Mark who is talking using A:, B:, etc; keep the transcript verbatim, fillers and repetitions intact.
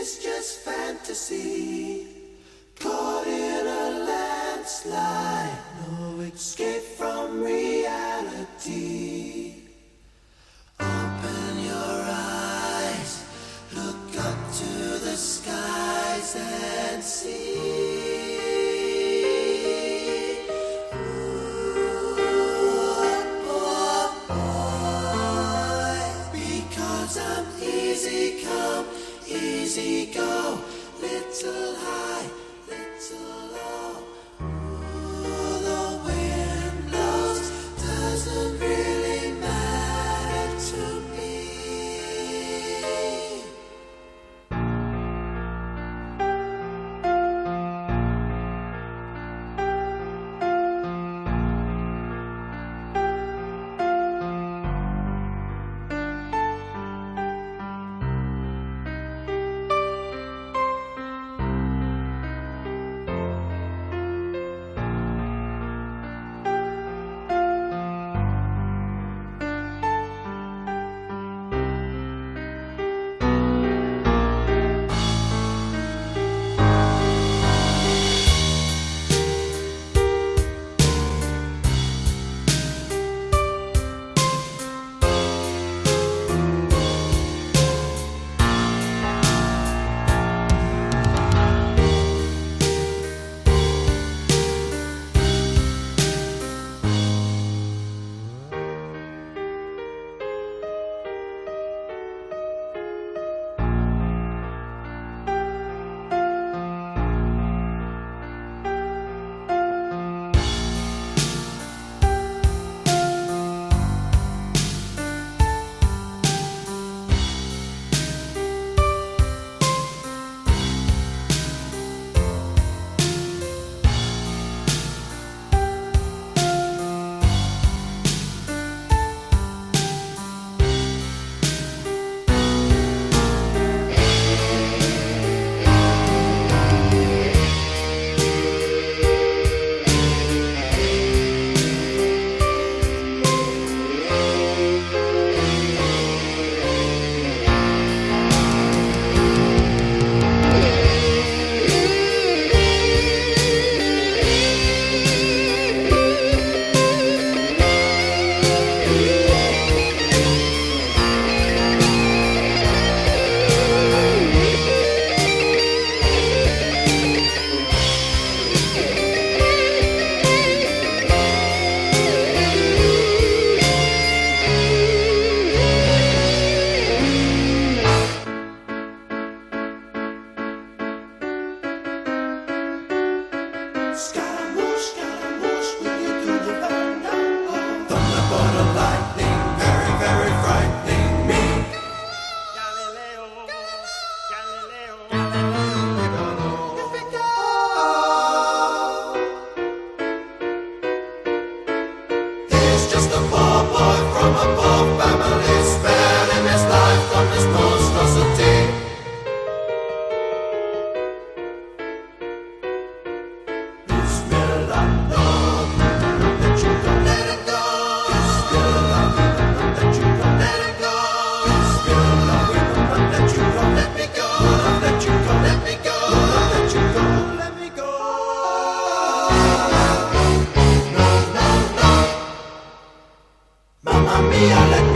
A: is just fantasy, caught in a landslide, no escape from reality. Open your eyes, look up to the skies and see. I'm easy come, easy go, little high, little low. Ooh, the wind blows, doesn't really matter to me. Scaramouche, Scaramouche, will you do the fandango? Thunderbolt and lightning, very, very frightening me.
B: Galileo, Galileo,
A: Figaro. He's just a poor boy from a poor family, sparing his life from this monstrosity. Mamma mia, let